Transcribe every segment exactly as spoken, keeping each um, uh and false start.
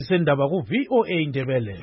Sendaba ku V O A Ndebele.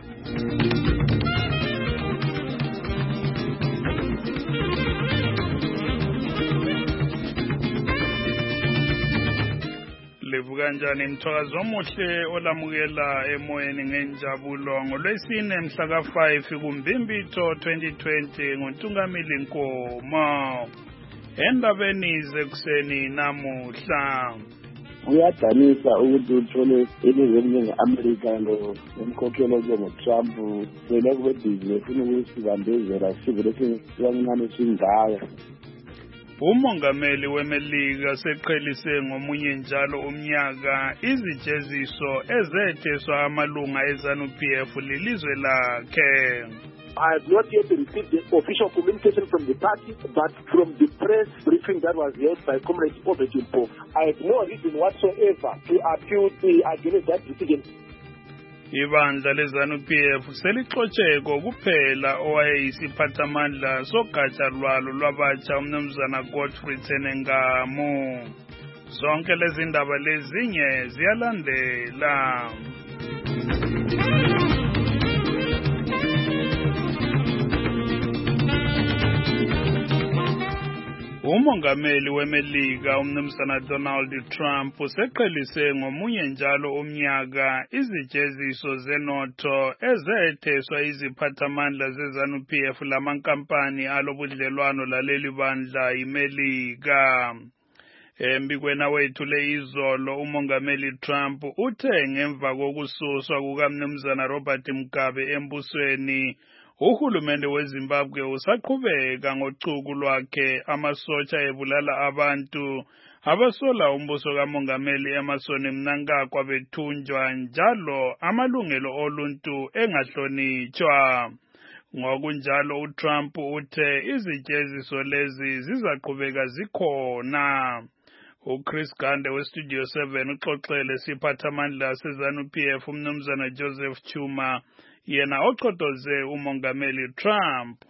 Livuka njani mthakazo omuhle olamukela emoyeni ngenjabulo ngolwesine mhla ka five kuMbimbitho twenty twenty nguNtungamili Nkomo. Endabeni zekuseni namuhla kuyadanisa ukuthi uthole elizweni njenge-Amerika ngomkhokhelo njengo-Trump vele kube bhizinesi funa ukuyisibambezela sivele siyancane singaya. Umongameli weMelika seqhelise ngomunye njalo umnyaka izijeziso ezetheswa amalunga eZANU-P F lilizwe lakhe. I have not yet received the official communication from the party, but from the press briefing that was held by Comrade Obedimpo, I have no reason whatsoever to appeal against that decision. Ibandla leZANU-P F selixotshe kuphela owayeyisiphathamandla sogatsha lwalo lwabatsha umnumzana Godfrey Tsenengamu. Zonke lezi ndaba lezinye ziyalandela. Umongameli weMelika umnumzana Donald Trump useqhelise ngomunye njalo umnyaka izijeziso zenotho ezetheswa iziphathamandla zeZANU-P F lamankampani alobudlelwano laleli bandla iMelika. Embikweni wethule izolo umongameli Trump uthe ngemva kokususwa kukamnumzana Robert Mugabe embusweni uhulumende weZimbabwe usaqhubeka ngochuku lwakhe amasotsha ebulala abantu abasola umbuso kamongameli Emmerson Mnangagwa bethunjwa njalo amalungelo oluntu engahlonitshwa. Ngokunjalo uTrump uthe izijeziso lezi zizaqhubeka zikhona. uChris Gande weStudio seven uxoxele siphathamandla seZANU-P F umnumzana Joseph Chuma yena oqodoze umongameli Trump.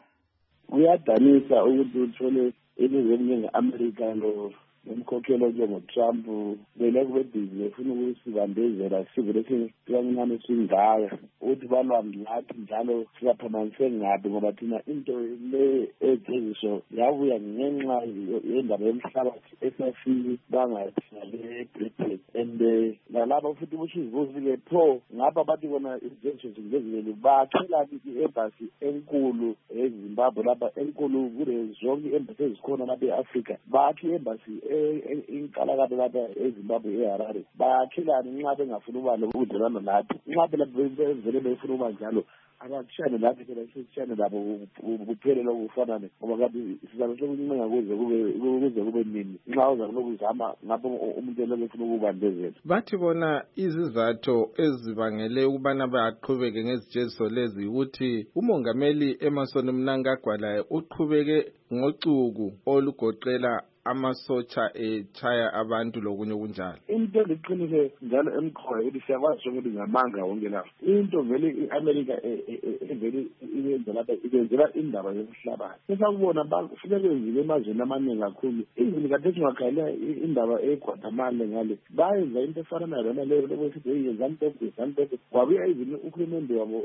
Kuyadanisa ukuthi uthole elizweni njenge-Amerika ngomkhokhelo njengo-Trump vele kube bhizinesi funa ukuyisibambezela sivele siyancane singaya ukuthi balwami lathi njalo siyaphamanise ngabi ngoba thina into le ejeziso yabuya ngenxa yendaba yomhlabathi esafiki bangathina le-Britain and nalaba futhi bushizibuzi-ke pho ngapha bathi kona ijeziso zingezileli bakhelani i-embassy enkulu eZimbabwe lapha enkulu kule zonke i-embassy ezikhona lapha e-Afrika bakhe i-embassy inkalakade lapha eZimbabwe eHarare bakhelani nxa bengafuna ukuba nobudlelwano lathi nxa phela bevele befuna ukuba njalo abakushane lapho phela sesishane labo kuphele lokufanane ngoba kanti sizame sokuncenga kuze kube kuze kube nini nxa uza kulokuzama ngapho umuntu elokhu efuna ukubambezela. Bathi bona izizathu ezibangele ukubana baqhubeke ngezijeziso lezi ukuthi umongameli Emmerson Mnangagwa laye uqhubeke ngocuku olugoqela amasotsha echaya abantu lokunye kunjalo. Into liqinile njalo emkhoya ukuthi siyakwazi ukuthi ngamanga wonke lapha into vele iAmerica evele iyenza lapha ibenzela indaba yomhlabathi sesakubona bafike benzile emazweni amaningi kakhulu izini kade singakhalela indaba eGuatemala ngale bayenza into efana nalona leyo lokuthi yenza ntombi zantombi kwabuya izini uhulumende wabo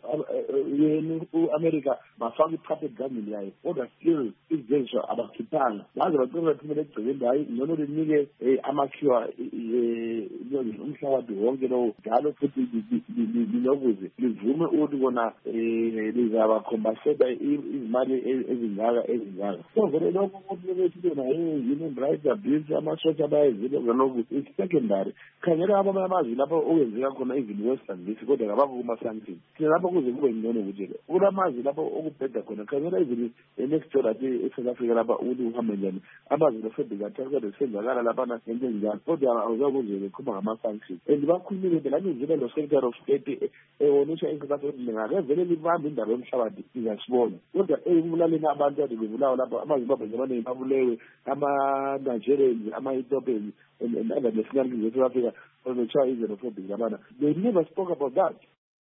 yena uAmerica bafaka i-puppet government yayo kodwa still izenzo abakhiphanga baze baqoqa bathumele egcekeni hayi noma linike amakhiwa umhlabathi wonke lo njalo futhi lilokuze livume ukuthi kona lizabakompensate izimali ezingaka ezingaka so vele lokho ukuthi bethi bona human rights abuse amasotsha bayezile ngalokhu i-secondary khangela abanye amazwi lapho okwenzeka khona even western list kodwa ngababo kuma-sanctions thina lapho kuze kube ngcono ukuthi kulamazwi lapho okubheda khona khangela even next door ati eSouth Africa lapha ukuthi uhambe njani amazwi lofedikathakade kusenzakala laphana ngento enjalo kodwa awuzakuze bekhuluma ngama-sanctions and bakhulumile phela nizile lo secretary of state ewonisha iSouth Africa ngake vele libambe indaba yomhlabathi izasibona kodwa ekubulaleni abantu ade bebulawa lapha amaZimbabwe abaningi babulewe ama-Nigerians ama-Ethiopians and other nationalities in South Africa bazotshaya i-xenophobic labana they never spoke about that.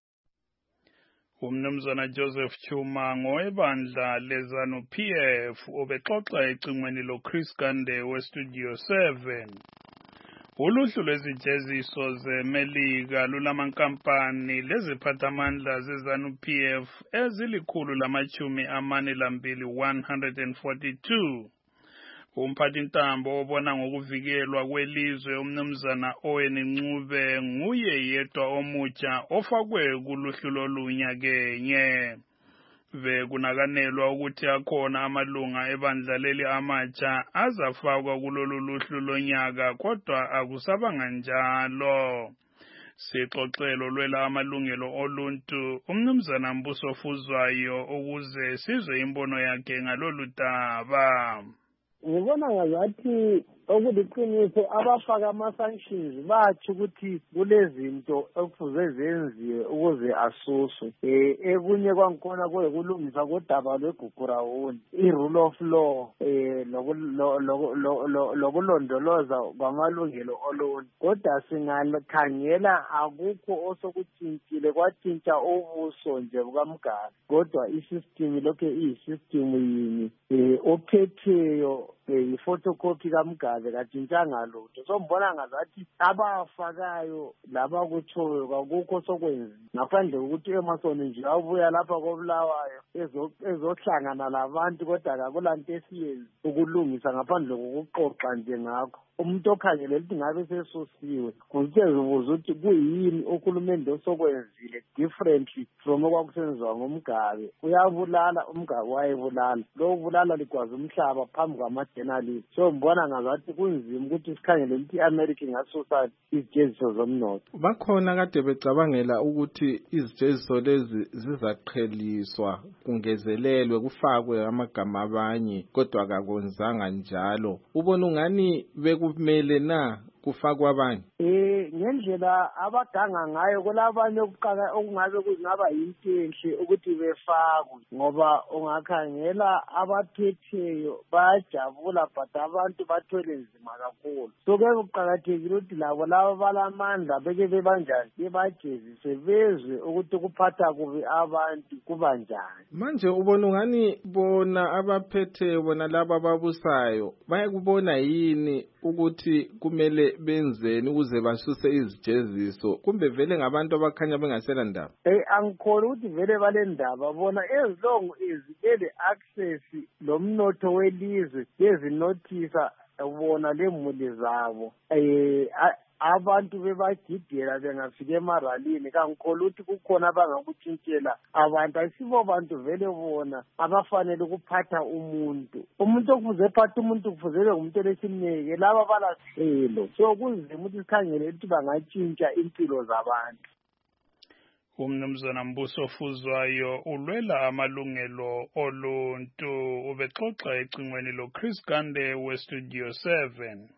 Umnumzana Joseph Chuma ngowebandla leZANU-P F obexoxa ecingweni lo Chris Gande weStudio seven. Uluhlu lwezijeziso zeMelika lulamankampani leziphathamandla ze-ZANU-P F ezilikhulu lamachumi amane lambili one hundred forty-two. Umphathintambo obona ngokuvikelwa kwelizwe umnumzana Owen Ncube nguye yedwa omutsha ofakwe kuluhlu lolunyakenye. Bekunakanelwa ukuthi akhona amalunga ebandla leli amatsha azafakwa kulolu luhlu lonyaka kodwa akusabanga njalo. Sixoxelo lwela amalungelo oluntu umnumzana Mbuso Fuzwayo ukuze sizwe imbono yakhe ngalolu daba. Ngibona ngazathi okuliqiniso abafaka ama-sanctions bathi ukuthi kulezinto ekufuze zenziwe ukuze asuswe. Eh ekunye kwangikhona kuyikulungisa kodaba lwegugurawundi, i-rule of law, eh lokulondoloza kwamalungelo oluntu. Kodwa singakhangela akukho osokutshintshile kwatshintsha ubuso nje bukaMgaba. Kodwa i-system lokhe iyi-system yini eh ophetheyo i-photocopy kaMgaba katshintshanga lutho. So mbona ngazathi abafakayo laba kutshoyo kakukho sokwenziwa ngaphandle kokuthi eMason nje abuya lapha koBulawayo ezohlangana labantu kodwa akulanto esiyenzi ukulungisa ngaphandle kokuqoqa nje ngakho. Umuntu okhangele ukuthi ngabe sesusiwe kuzibuza ukuthi kuyini uhulumende osokwenzile differently from okwakusenziwa ngoMgabe. Uyabulala uMgabe wayebulala, lo bulala likwazi umhlaba phambi kwama-journalist. So mbona ngazathi kunzima ukuthi sikhangele ukuthi i-America ingasusa izijeziso zomnotho. Bakhona kade becabangela ukuthi izijeziso lezi zizaqheliswa kungezelelwe kufakwe amagama abanye kodwa akakwenzanga njalo. Ubona ungani beku kumele na kufakwa abanye? Eh ngendlela abaganga ngayo kulabanye okuqaka okungabe kuzingaba yinto enhle ukuthi befakwe ngoba ungakhangela abaphetheyo bayajabula but abantu bathwele nzima kakhulu. So ke kuqakathekile ukuthi labo laba balamandla beke bebanjani bebajezise bezwe ukuthi kuphatha kubi abantu kubanjani. Manje ubona ungani bona abaphetheyo bona laba babusayo bayakubona yini ukuthi kumele benzeni ukuze basuse izijeziso kumbe vele ngabantu abakhanya bengasela ndaba? Eh angikholwa ukuthi vele balendaba bona ezilongo ezibele access lomnotho welizwe bezinothisa ubona lemuli zabo eh abantu bebagidela bengafika emaralini kangikholwa ukuthi kukhona abangakutshintshela abantu. Ayisibo bantu vele bona abafanele ukuphatha umuntu. Umuntu okufuze ephatha umuntu kufuze ngumuntu olesineke laba balahlelo. So kunzima ukuthi sikhangele ukuthi bangatshintsha impilo zabantu. Umnumzana Mbuso Fuzwayo ulwela amalungelo oluntu ubexoxa ecingweni lo Chris Gande we Studio seven.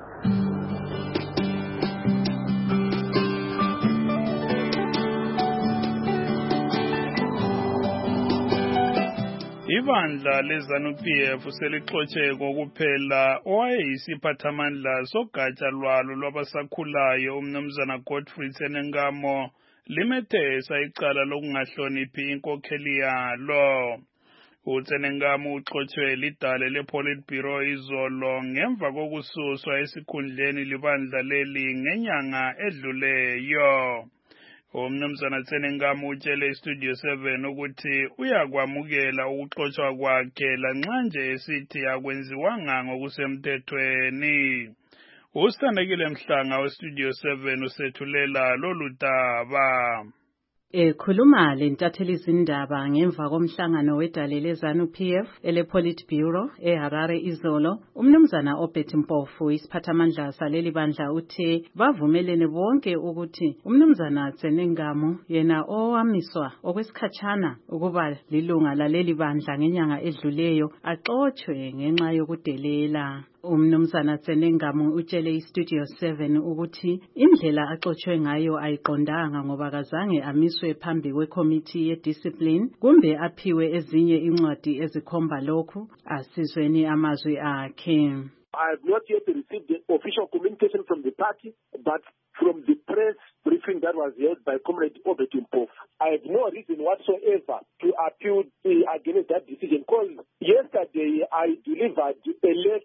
Ibandla le-ZANU-P F selixotshe kokuphela owayeyisiphathamandla sogatsha lwalo lwabasakhulayo umnumzana Godfrey Tsenengamo limethesa icala lokungahloniphi inkokheli yalo. uTsenengamo uxotshwe lidale le-Politburo izolo ngemva kokususwa esikhundleni libandla leli ngenyanga edluleyo. Umnumzana Tsenengamo utshele iStudio seven ukuthi uyakwamukela ukuxotshwa kwakhe lanxa nje esithi akwenziwanga ngokusemthethweni. Usithandekile Mhlanga weStudio seven usethulela lolu daba. Ekhuluma lentatheli izindaba ngemva komhlangano wedale le-ZANU-P F ele-Politburo eHarare izolo, umnumzana Obert Mpofu isiphathamandla saleli bandla uthe bavumelene bonke ukuthi umnumzana Tsenengamo yena owamiswa okwesikhatshana ukuba lilunga laleli bandla ngenyanga edluleyo axotshwe ngenxa yokudelela. Umnumzana Tsenengamo utshele iStudio seven ukuthi indlela axotshwe ngayo ayiqondanga ngoba kazange amiswe phambi kwekomiti yediscipline kumbe aphiwe ezinye incwadi ezikhomba lokhu. Asizweni amazwi akhe. I have not yet received the official communication from the party, but from the press briefing that was held by Comrade Obert Mpofu, I have no reason whatsoever to appeal uh, against that decision, because yesterday I delivered a letter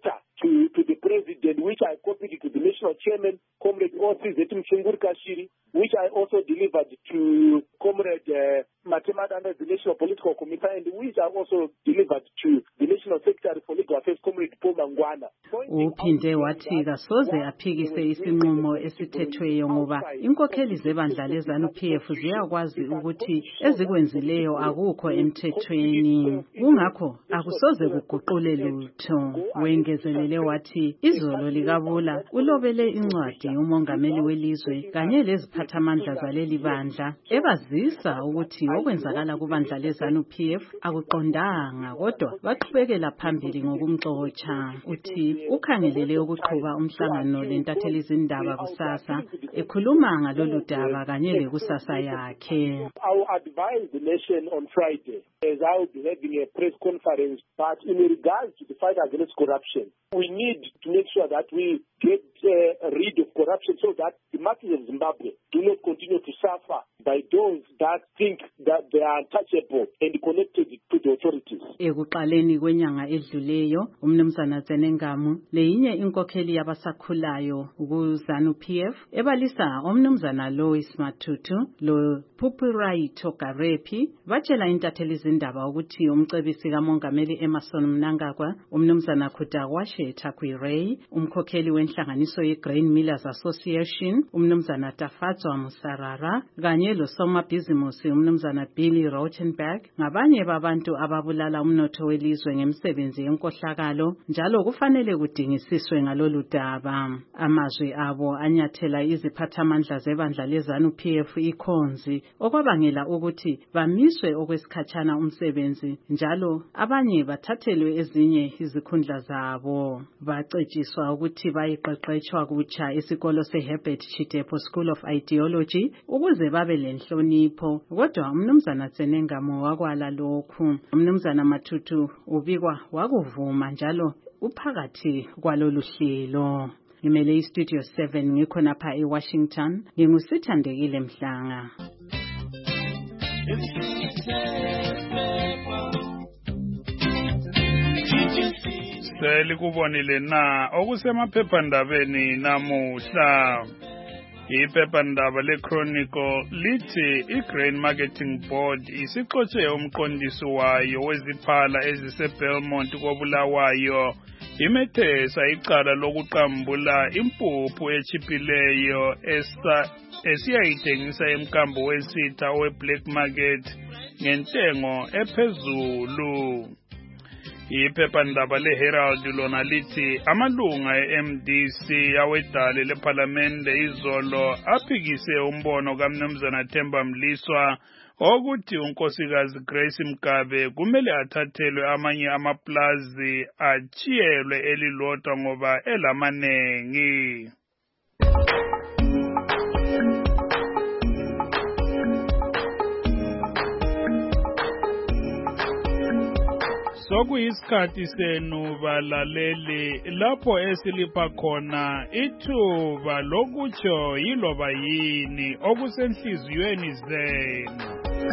to, to the president, which I copied to the national chairman, Comrade Osi Zetu Mchunguri Kashiri, which I also delivered to Comrade uh, Matemata under the National Political Committee, and which I also delivered to the National Secretary for Legal Affairs, Comrade Paul Mangwana. Uphinde wathi kasoze aphikise isinqumo esithethweyo ngoba inkokheli zebandla leZANU-P F ziyakwazi ukuthi ezikwenzileyo akukho emthethweni, kungakho akusoze kuguqule lutho. Wengezelele wathi izolo likabula ulobele incwadi umongameli welizwe kanye leziphathamandla zaleli bandla ebazisa ukuthi okwenzakala kubandla leZANU-P F akuqondanga, kodwa baqhubekela phambili ngokumxotsha. Uthi ukhangelele ukuqhuba umhlangano lentatheli izindaba kusasa ekhuluma ngalolu daba kanye lekusasa yakhe. I will advise the nation on Friday as I will be having a press conference, but in regards to the fight against corruption, we need to make sure that we get uh, rid of corruption so that the masses of Zimbabwe do not continue to suffer by those that think that they are untouchable and connected to the authorities. Ekuqaleni kwenyanga edluleyo, umnumzana Zenengamu leyinye inkokheli yabasakhulayo ku-ZANU-P F ebalisa umnumzana Lois Matutu lo Pupuraito Garepi batshela intatheli izindaba ukuthi umcebisi kamongameli Emmerson Mnangagwa, umnumzana Khudawashe Takwirei, umkhokheli wenhlanganiso ye-Grain Millers Association, umnumzana Tafatswa Musarara, kanye losomabhizimusi umnumzana Billy Rautenberg ngabanye babantu ababulala umnotho welizwe ngemisebenzi yenkohlakalo, njalo kufanele kudingisiswe ngalolu daba. Amazwi abo anyathela iziphathamandla zebandla leZANU-P F ikhonzi okwabangela ukuthi bamiswe okwesikhatshana umsebenzi, njalo abanye bathathelwe ezinye izikhundla zabo. Bacetshiswa ukuthi bayiqeqetshwa kutsha esikolo seHerbert Chitepo School of Ideology ukuze babe lenhlonipho, kodwa umnumzana Zenengamu wakwala lokhu. Umnumzana Matutu ubikwa wakuvuma njalo uphakathi kwalolu hlelo. Ngimele iStudio seven ngikho napha eWashington, ngingusithandekile Mhlanga. Selikubonile na okusemaphephandabeni namuhla. Iphephandaba leChronicle lithi iGrain Marketing Board isixotshe umqondisi wayo weziphala eziseBelmont koBulawayo imethesa icala lokuqambula impuphu echiphileyo esiyayithengisa emkambo wesitha we-black market ngentengo ephezulu. Iphephandaba leHerald lona lithi amalunga e-M D C awedale lephalamende izolo aphikise umbono kaMnumzana Themba Mliswa ukuthi unkosikazi Grace Mgabe kumele athathelwe amanye amaplazi achiyelwe elilodwa ngoba elamanengi. Sokuyisikhathi senu balaleli lapho esilipha khona ithuba lokutsho yiloba yini okusenhliziyweni zenu.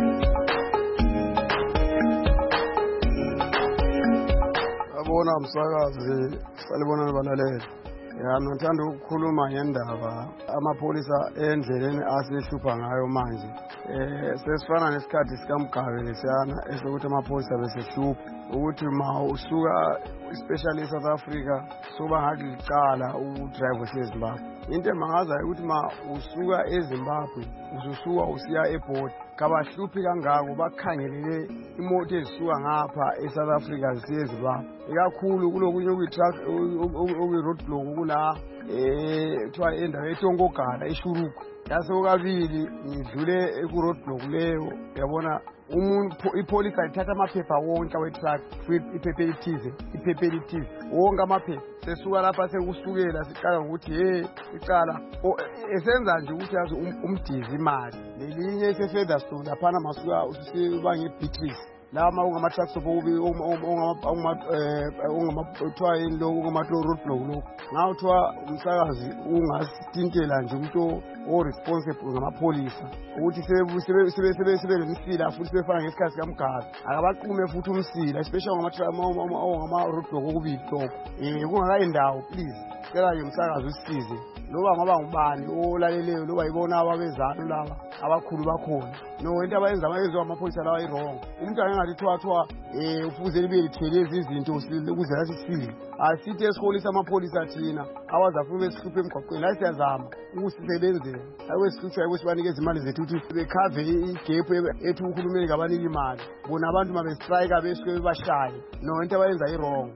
Abona umsakazi salibona balaleli. Yana ngithanda ukukhuluma ngendaba amapolisa endleleni asihlupha ngayo manje. Eh sesifana nesikhathi sikaMgabe lesiyana esokuthi amapolisa besehlupha ukuthi ma usuka especially eSouth Africa soba ngathi licala udrive eZimbabwe. Into emangaza ukuthi ma usuka eZimbabwe ususuka usiya eBoard kabahluphi kangako bakhangelele imoto ezisuka ngapha eSouth Africa zisiya eZimbabwe. Ikakhulu kulokunye okuyitruck okuyi-roadblock kula eh kuthiwa endaweni eTongogala eShuruku. Yaso kabili ngidlule ku-roadblock leyo yabona umuntu ipolice lithatha amaphepha wonke awe-truck iphepha elithize iphepha elithize wonke amaphepha sesuka lapha sekusukela siqala ngokuthi hey icala esenza nje ukuthi yazi umdizi imali lelinye ise-Featherstone laphana masuka usibanga eBeatrice lama ungama-truck stop ungama-kuthiwa yini lokhu ungama-road block lokhu ngawuthiwa umsakazi ungasitintela nje umuntu o-responsible ngamapholisa ukuthi sebe nemsila futhi sebefana ngesikhathi sikamgaba akabaqume futhi umsila especially ngama-road block okubili lokho um kungakayindawo please cela nje umsakazi usisize loba ngoba ngubani olaleleyo loba yibona ababezalo laba abakhulu bakhona no into abayenza abayenziwa amapholisa lawa i-wrong umuntu angengathi thiwa um ufuze libe lithwele lezi zinto ukuze lathi sifile asithi esiholisa amapholisa thina awazafuna besihluphe emgwaqweni la siyazama ukusisebenzela akwesihlupha kwesibanikeza imali zethu ukuthi bekhave igephu ethu uhulumeni ngabanika imali bona abantu mabestrike besuke bebashaye no into abayenza i-wrong.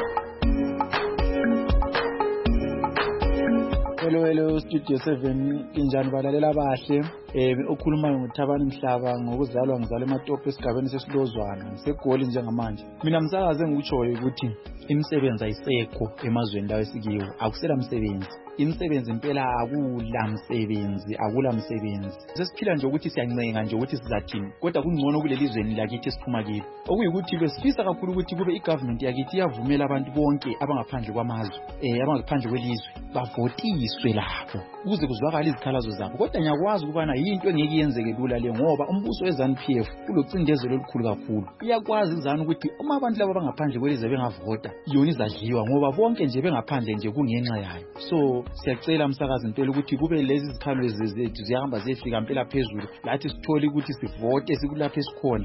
Hello hello Studio seven kinjani balalela bahle eh okhulumayo nguThabani Mhlaba ngokuzalwa ngizalwa eMatopo esigabeni sesilozwana ngisegoli njengamanje mina msakaze ngikutshoyo ukuthi imisebenzi ayisekho emazweni lawo esikiwo akusela msebenzi imisebenzi impela akula msebenzi akula msebenzi sesiphila nje ukuthi siyancenga nje ukuthi sizathini kodwa kungcono kulelizweni lakithi siphuma kilo okuyikuthi besifisa kakhulu ukuthi kube igovernment yakithi iyavumela abantu bonke abangaphandle kwamazwe eh abangaphandle kwelizwe bavotiswe lapho ukuze kuzwakala izikhalazo zabo kodwa ngiyakwazi ukubana yinto engeke yenzeke lula le ngoba umbuso weZANU P F ulocindezelo olukhulu kakhulu iyakwazi izanu ukuthi uma abantu laba bangaphandle kwelizwe bengavota yona izadliwa ngoba bonke nje bengaphandle nje kungenxa yayo so siyacela umsakazi impela ukuthi kube lezi zikhalo zethu ziyahamba ziyefika impela phezulu lathi sithole ukuthi sivote sikulapha esikhona.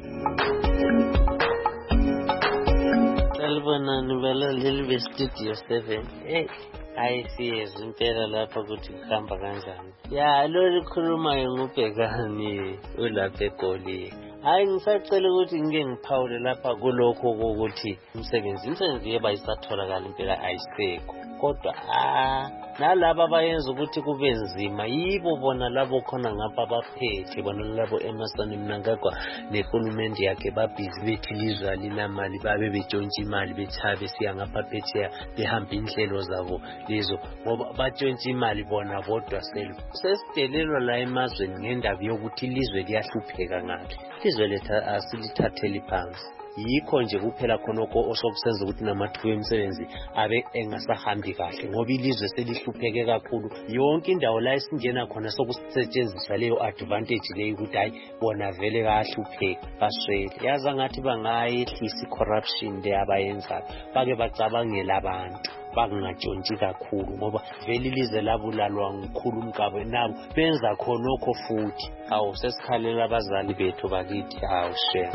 Salibona nibala leli be Studio seven hey ayisiyenza impela lapha ukuthi kuhamba kanjani ya lo likhulumayo ngubhekani ulapha eGoli hayi ngisacela ukuthi ngike ngiphawule lapha kulokho ukuthi umsebenzi umsebenzi yeba isatholakala impela ayisekho kodwa ah nalabo abayenza ukuthi kube nzima yibo bona labo khona ngapha baphethe bona labo eMasani Mnangagwa nehulumende yakhe babhizi bethi lizwe linamali babe betshontsha imali bethabe siya ngapha phetsheya behamba inhlelo zabo lezo ngoba batshontsha imali bona bodwa self sesidelelwa la emazweni ngendaba yokuthi ilizwe liyahlupheka ngathi izwe letha asilithatheli phansi yikho nje kuphela khonoko osokusenza ukuthi namathuba emisebenzi abe engasahambi kahle ngoba ilizwe selihlupheke kakhulu yonke indawo la esingena khona sokusetshenziswa leyo advantage leyo ukuthi hayi bona vele kahlupheka baswele yaza ngathi bangayehlisa corruption le abayenza bake bacabangela abantu bangajontshi kakhulu ngoba vele ilizwe labulalwa ngukhulu umgaba nabo benza khonoko futhi awu sesikhalela abazali bethu bakithi awu share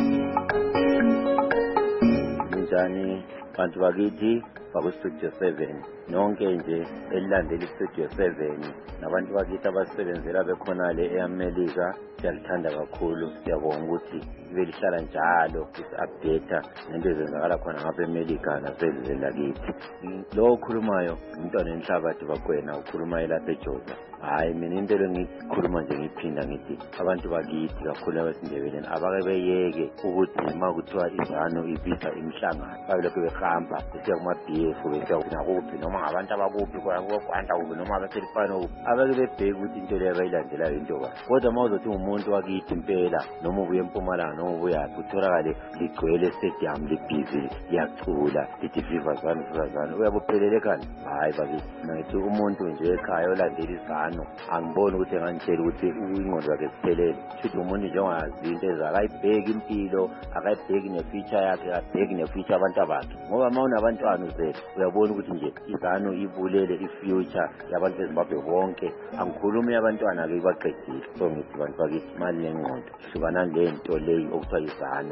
njani bantu bakithi bakuStudio seven nonke nje elilandela iStudio seven nabantu bakithi abasebenzela bekhona le eAmerica siyalithanda kakhulu siyabonga ukuthi ibe lihlala njalo is-update nento ezenzakala khona ngapha eMelika naselizweni lakithi lo okhulumayo umntwana enhlabathi bakwena ukhuluma elapha eJoza hayi mina into lengikhuluma nje ngiphinda ngithi abantu bakithi kakhulu abasindebeleni abake beyeke ukuthi ma kuthiwa izanu ibiza imihlangano babelokhu behamba besiya kuma-B F besiya nakuphi noma ngabantu abakuphi kwanta kuphi noma abaselifano kuphi abake bebheke ukuthi into leyo abayilandelayo into ba kodwa ma uzothi umuntu wakithi impela noma ubuye eMpumalanga noma ubuyaphi utholakale ligcwele stadium libhizi liyacula lithi viva zanu viva zanu uyabophelele kani hayi bakithi nathi umuntu nje ekhaya olandela izanu angiboni ukuthi engangitshela ukuthi ingqondo yakhe siphelele futhi umuntu nje ongazi into ezakayibheki impilo akayibheki nefuture yakhe akabheki nefuture abantu abakhe ngoba ma unabantwana uzethu uyabona ukuthi nje izanu ivulele ifuture yabantu beZimbabwe bonke angikhulumi abantwana ke baqedile so ngithi bantu bakithi imali lengqondo hlukana lento leyi okuthiwa izanu.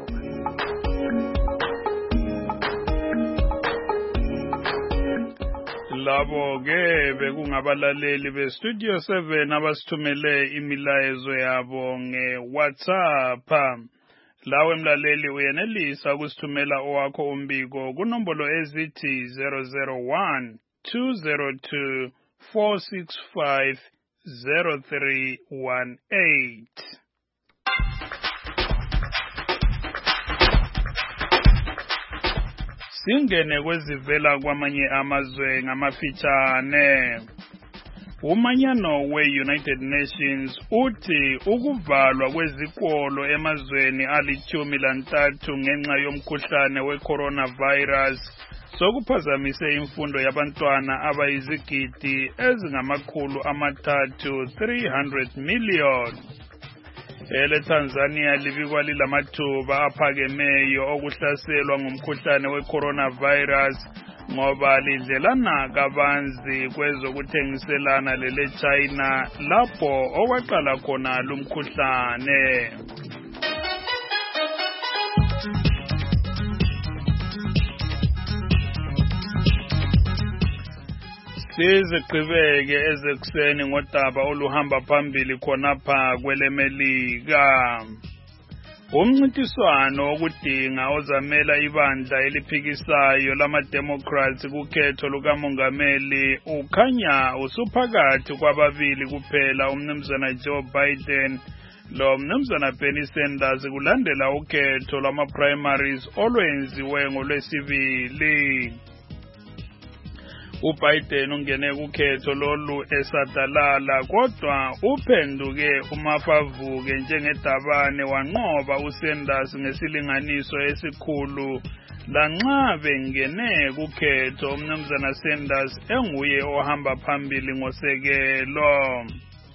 Labo ke bekungabalaleli beStudio seven abasithumele imilayezo yabo ngeWhatsApp. Lawe mlaleli uyenelisa ukusithumela owakho umbiko kunombolo ezithi zero zero one two zero two four six five zero three one eight. Singene kwezivela kwamanye amazwe ngamafitshane. Umanyano we-United Nations uthi ukuvalwa kwezikolo emazweni alithumi lantathu ngenxa yomkhuhlane we-coronavirus sokuphazamise imfundo yabantwana abayizigidi ezingamakhulu amathathu three hundred million. Ele Tanzania libikwa lilamathuba aphakemeyo okuhlaselwa ngumkhuhlane we-coronavirus ngoba lidlelana kabanzi kwezokuthengiselana lele China lapho okwaqala khona lumkhuhlane. Siziqhubeke ezekuseni ngodaba oluhamba phambili khonapha kwelemelika. Umncintiswano wokudinga ozamela ibandla eliphikisayo lama-Democrats kukhetho lukamongameli ukhanya usuphakathi kwababili kuphela, umnumzana Joe Biden lo mnumzana Bernie Sanders, kulandela ukhetho lwama-primaries olwenziwe ngolwesibili. uBiden ungene kukhetho lolu esadalala kodwa uphenduke umafavuke njengedabane wanqoba uSanders ngesilinganiso esikhulu lanxa bengene kukhetho umnumzana Sanders enguye ohamba phambili ngosekelo.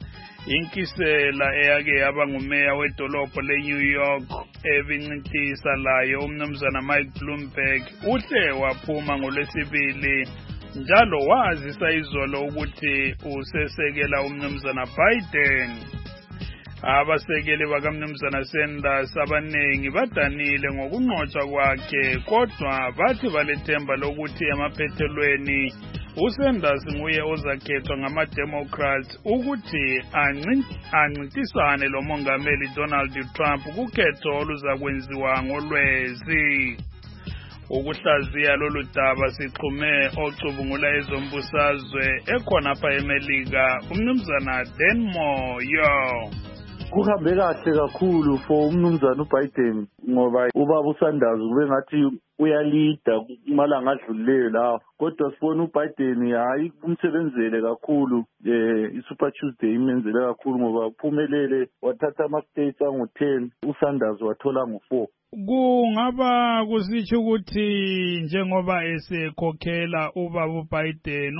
Inkisela eyake yaba ngumeya wedolobho leNew York ebincintisa laye umnumzana Mike Bloomberg uhle waphuma ngolwesibili njalo wazisa izolo ukuthi usesekela umnumzana Biden. Abasekeli bakamnumzana Sanders abanengi badanile ngokunqotshwa kwakhe kodwa bathi balethemba lokuthi emaphethelweni uSanders nguye ozakhethwa ngama-Democrats ukuthi ancintisane lo mongameli Donald Trump kukhetho oluzakwenziwa ngolwezi. Ukuhlaziya lolu daba sixhume ocubungula ezombusazwe ekhonapha eMelika umnumzana Denmo yo. Kuhambe kahle kakhulu for umnumzana uBiden ngoba ubaba uSanders ube ngathi uyalida kumalanga adlulileyo lawo, kodwa sibona uBiden hayi kumsebenzele kakhulu eh iSuper Tuesday imenzele kakhulu ngoba uphumelele wathatha ama-states angu ten, uSanders wathola ngo four. Kungaba kusitsho ukuthi njengoba esekhokhela ubaba uBiden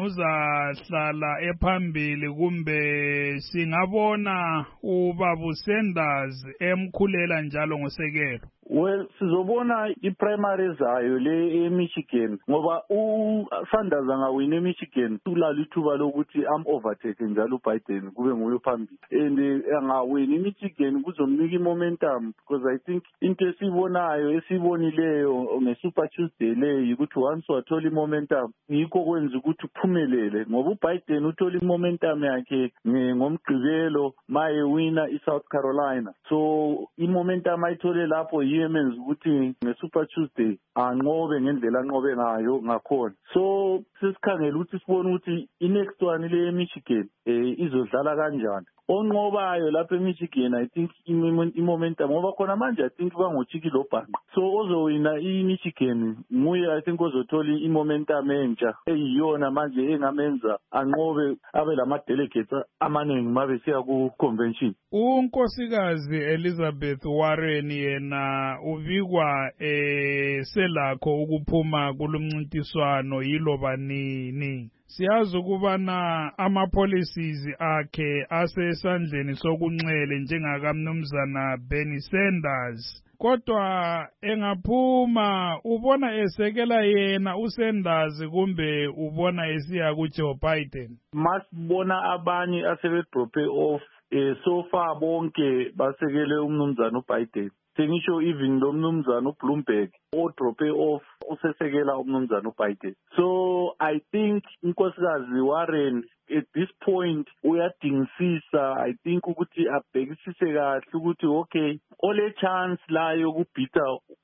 uzahlala ephambili kumbe singabona ubaba uSanders emkhulela njalo ngosekelo? Well, sizobona i-primary zayo le eMichigan ngoba uSanders angawina eMichigan ulalo ithuba lokuthi am overtake njalo uBiden kube nguye phambili, and angawina eMichigan kuzomnika i-momentum because I think into esibonayo esibonileyo ngeSuper Tuesday leyo ukuthi once wathola i-momentum yikho kwenza ukuthi uphumelele ngoba uBiden uthola i-momentum yakhe ngomgqibelo maye wina iSouth Carolina, so i-momentum ayithole lapho yemenza ukuthi ngeSuper Tuesday anqobe ngendlela anqobe ngayo ngakhona. So sisikhangela ukuthi sibone ukuthi i-next one le eMichigan eh izodlala kanjani. Onqobayo lapha eMichigan I think i-momentum ngoba khona manje I think bangochiki lo bhanqa, so ozowina i-Michigan nguye I think ozothola i-momentum entsha eyiyona manje engamenza anqobe abe lama-delegates amaningi mabe siya ku-convention. Unkosikazi Elizabeth Warren yena ubikwa eh selakho ukuphuma kulumncintiswano yiloba nini. Siyazi ukubana ama-policies akhe asesandleni sokunxele njengakamnumzana Bernie Sanders, kodwa engaphuma ubona esekela yena uSanders kumbe ubona esiya kuJoe Biden? Masibona abanye asebedrope off eh so far bonke basekele umnumzana uBiden. Sengisho even lo mnumzana uBloomberg odrope off usesekela umnumzana uBiden. So I think inkosikazi Warren at this point uyadingisisa I think ukuthi abhekisise kahle ukuthi okay ole chance la yokubhita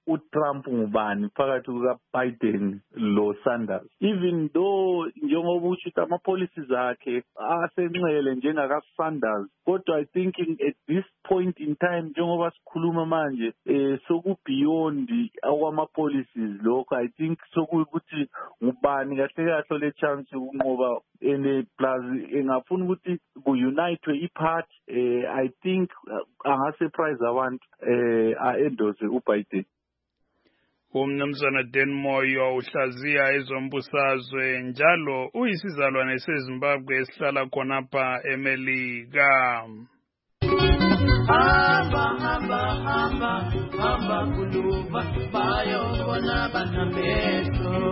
uTrump ngubani phakathi kukaBiden lo Sanders. Even though njengoba usho ama-policies akhe asenxele njengaka-Sanders, kodwa I think in, at this point in time njengoba sikhuluma manje eh soku-beyond okwama-policies lokho. I think sokuthi ngubani kahle kahle le chance ukunqoba ene plus engafuna ukuthi ku-unite i-party. eh I think uh, angasurprise abantu eh a-endorse uBiden. Umnumzana Dan Moyo uhlaziya ezombusazwe njalo uyisizalwane seZimbabwe esihlala khonapha eMelika. Hamba hamba hamba hamba kuluba bayobona banamehlo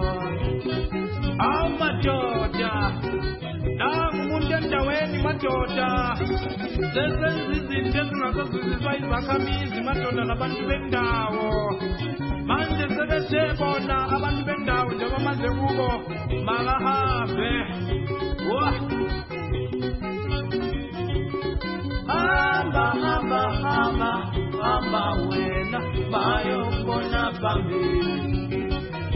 amadoda nangumuntu endaweni madoda sesenza izinto ezingasaziziswa izakhamizi madoda nabantu bendawo. Manje sebethe bona abantu bendawo njengoba manje kubo makahambe. Hamba hamba hamba hamba wena bayobona phambili.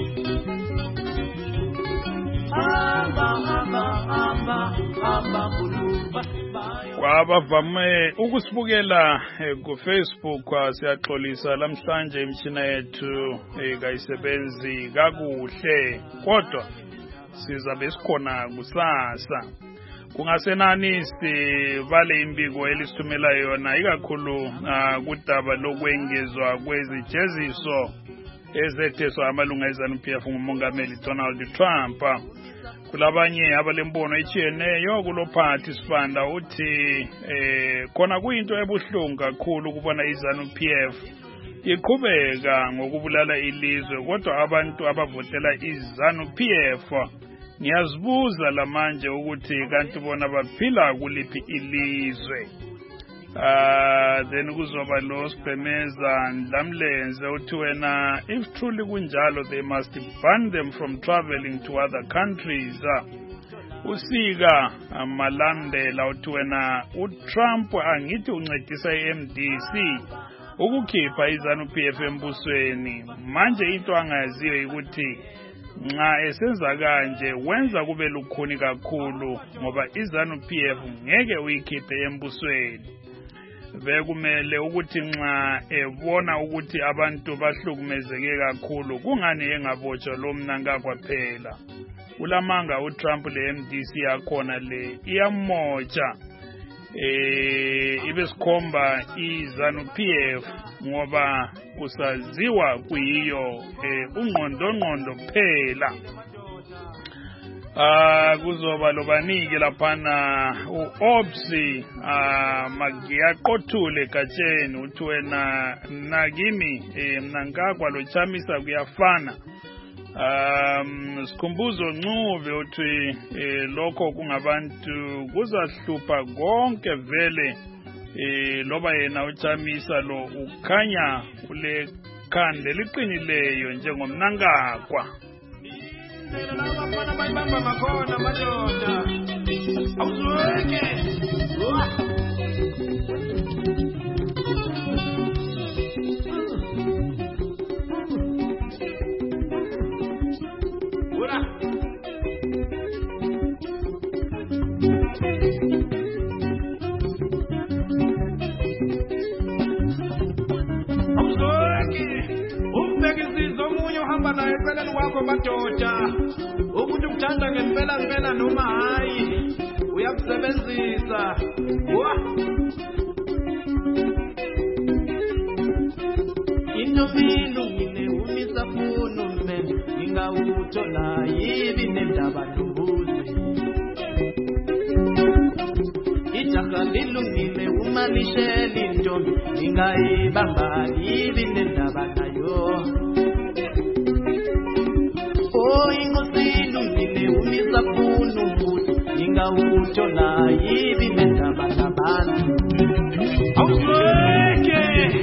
Hamba hamba hamba hamba kuluba kwabavame ukusibukela ku Facebook siyaxolisa lamhlanje imishina yethu kayisebenzi kakuhle kodwa sizabe sikhona kusasa. Kungasenani sivale imbiko elisithumela yona ikakhulu kudaba lokwengezwa kwezijeziso ezetheswa amalunga eZANU P F ngumongameli Donald Trump. Kulabanye abalembono etshiyeneyo kulophathi sibanda uthi eh khona kuyinto ebuhlungu kakhulu kubona iZANU P F iqhubeka ngokubulala ilizwe kodwa abantu abavotela iZANU P F niyazibuza lamanje ukuthi kanti bona baphila kuliphi ilizwe. Uh, then kuzoba lo Sibhemeza Ndlamlenze uthi wena if truly kunjalo they must ban them from traveling to other countries. Uh, usika uh, Malandela uthi wena uTrump angithi uncedisa i-M D C ukukhipha iZANU P F embusweni. Manje into angaziyo ukuthi nxa esenza kanje wenza kube lukhuni kakhulu ngoba iZANU P F ngeke uyikhiphe embusweni. Bekumele ukuthi nxa ebona ukuthi abantu bahlukumezeke kakhulu kungani engabotshwa lo mnanga kwaphela. Ulamanga uTrump le M D C yakhona le iyamotsha eh ibesikhomba iZANU P F ngoba kusaziwa kuyiyo eh ungqondo ngqondo phela. Ah kuzoba lobanike laphana uObsi ah magiyaqothule gatsheni uthi wena nakimi eh mnankagwa lo chamisa kuyafana. Um sikhumbuzo Ncube uthi eh lokho kungabantu kuzahlupha konke vele eh loba yena uchamisa lo ukhanya ule khande liqinileyo njengomnankagwa. Abafana bayibamba makhona madoda awuzweke. Ura awuzweke umbekisizo omunye uhamba naye eceleni kwakho madoda ukuthi ukuthanda ngempela ngempela noma hayi uyakusebenzisa. Intomilungile umisafunu men ingawuthola yibi nendaba nombuzi. Ijaha lilungile umalishela intombi ingayibamba yibi nendaba nayo. Oh ingosilungile umisafunu mbuzi ingawuthola yibi nendaba nabantu. Awuzweke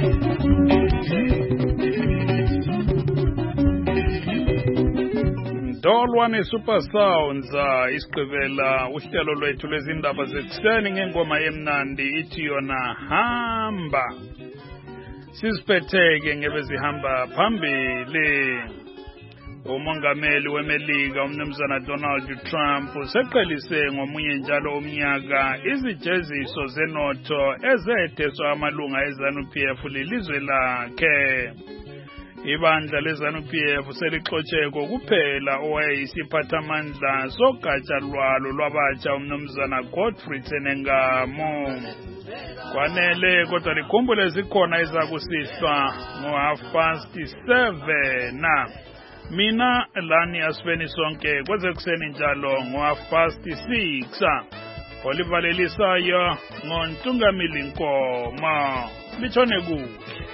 Dolwane Super Sounds isigqibela uhlelo lwethu lezindaba zekuseni ngengoma emnandi ithi yona hamba. Sisiphetheke ngebezihamba phambili. Umongameli weMelika umnumzana Donald Trump seqhelise ngomunye njalo umnyaka izijeziso zenotho ezetheswa amalunga eZANU-P F lilizwe lakhe. Ibandla leZANU-P F selixotshe kokuphela owayeyisiphathamandla sogatsha lwalo lwabatsha umnumzana Godfrey Tsenengamo. Kwanele kodwa likhumbule zikhona ezakusihlwa ngo half past seven. Mina lani asifeni sonke kwezekuseni njalo ngo half past six. Olivalelisayo ngontungamili Nkoma. Litshone kuhle.